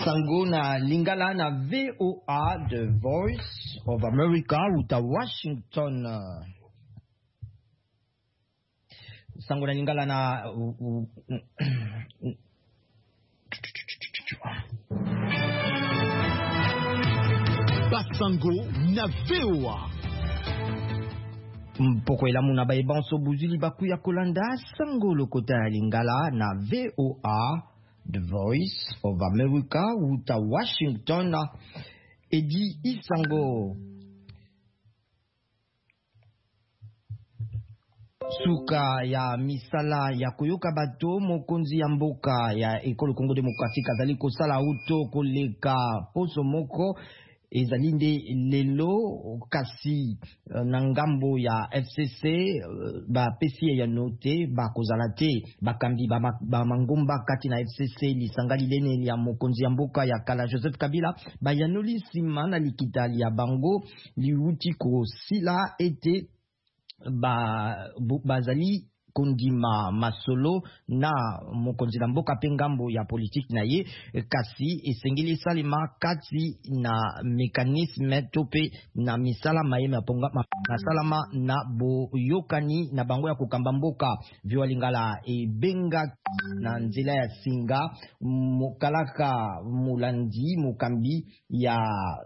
Sango na lingala na VOA, The Voice of America, uta Washington. Sango na lingala na Basango na VOA. Mpoko elamu na baibanso buzuli bakuya kolanda Sango lokota lingala na VOA, The Voice of America, uta Washington. Edi Isango. Suka ya misala ya koyoka bato mokonzi ya mboka ya ekolo Congo Democratique azali kosala uto koleka poso moko ezalinde lelo kasi na ngambo ya FCC ba pesi ya note ba kozala te bakambi ba mangomba kati na FCC lisangali lene ya mokonzi ya mboka ya kala Joseph Kabila bayanoli sima na likitali ya bango liuti ko sila ete bazali kondima masolo na mokonzi na mboka pe ngambo ya politiki na ye kasi esengeli salima kati na mekanisme tope na misala mayeme aponga masalama na boyokani na bango ya kokamba mboka vyo lingala ebenga na nzela ya singa mokalaka mulandi mokambi ya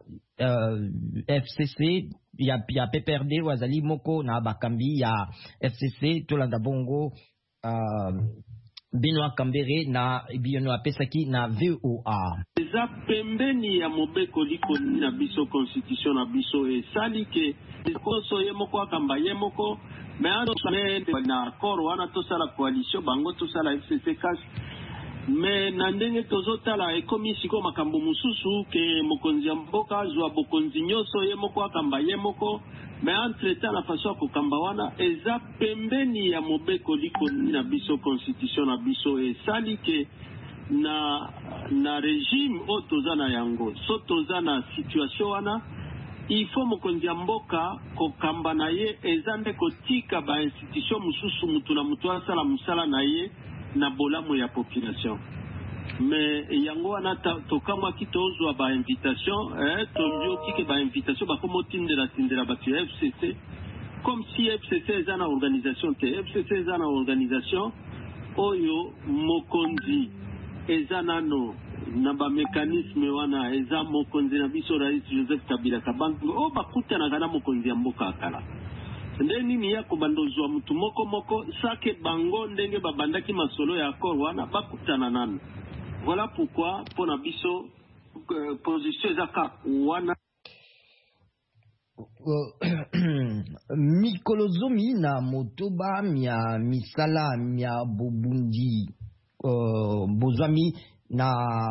FCC ya PPRD wazali moko na bakambi ya FCC tolanda bongo Benoît Kambere na biono apesaki na VOA. Eza pembeni ya mobeko liko na biso constitution na biso esali ke koso ye moko akamba ye moko na koro wana tosala coalition bango tosala FCC kas me na ndenge tozotala ekomi siko makambo mususu ke mokonzi ya mboka zwa bokonzi nyoso ye moko akamba ye moko me entretemps na faso kokamba wana eza pembeni ya mobeko liko na biso constitution na biso esali ke na regime o toza na yango so toza na situation wana il faut mokonzi ya mboka kokamba na ye eza nde kotika ba institution mususu mutu na mutu asala musala na ye na bolamu ya population. Mais yango wana tokamwa kitozwa ba invitation tondio kike ba invitation bakomo tindela batu ya FCC comme si FCC eza na organisation te FCC eza na organisation oyo mokonzi eza nano na ba mécanisme wana eza mokonzi na biso rais Joseph Kabila kabangu o bakutana kana mokonzi ya mboka akala ndeni ni yako bandozwa mtu moko sake bango ndenge babandaki masolo ya akor wana bakutana nano. Voilà pourquoi pona biso position zaka wana mikolo zomi na motoba mia misala mia bobundi bozami na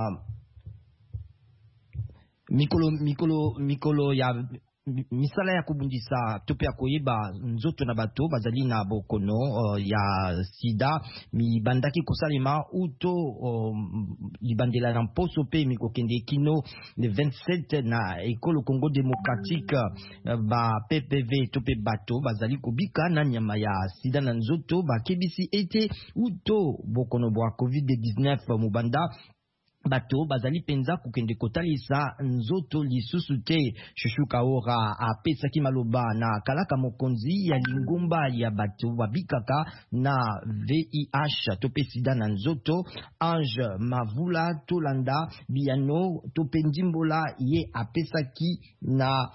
mikolo ya misala ya kubundisa tope ya koyeba nzoto na bato bazali na bokono ya sida mibandaki kosalema uto libandela na mposo pe mikokende kino le 27 na ekolo Congo Démocratique ba PPV tope bato bazali kubika na nyama ya sida na nzoto bakebisi ete uto bokono bwa COVID-19 mubanda bato bazali penza kukende kotalisa nzoto lisusu te. Chouchou Kaora apesaki maloba na kalaka mokonzi ya lingumba ya bato babikaka na VIH tope sida na nzoto Ange Mavula tolanda biano tope ndimbola ye apesaki na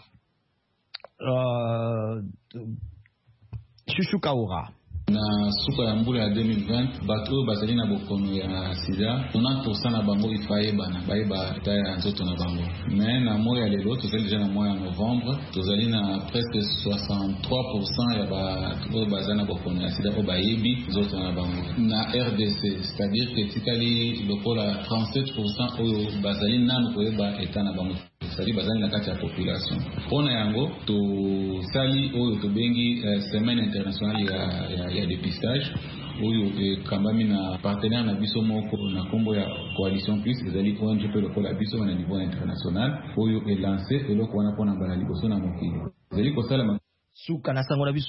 Chouchou Kaora. Na suka ya mbula ya 2020 bato bazali na bokono ya sida 90% na bango ifaye bana bayeba ta ya nzoto na bango mais na moya lelo tozali déjà na moya ya novembre tozali na presque 63% ya bato bazali na bokono ya sida ko bayebi nzoto na bango na RDC c'est-à-dire que tikali lokola 37% oyo bazali nanu koyeba eta na bango c'est-à-dire bazali na kati ya population pona yango to sali oyo to bengi semaine internationale ya dépistage oyo kambami na partenaire na biso moko na kombo ya coalition plus ezali ONG pe lokola biso na niveau international oyo lancé eloko wana pona bala liboso na mokili ezali kosala suka na sango na biso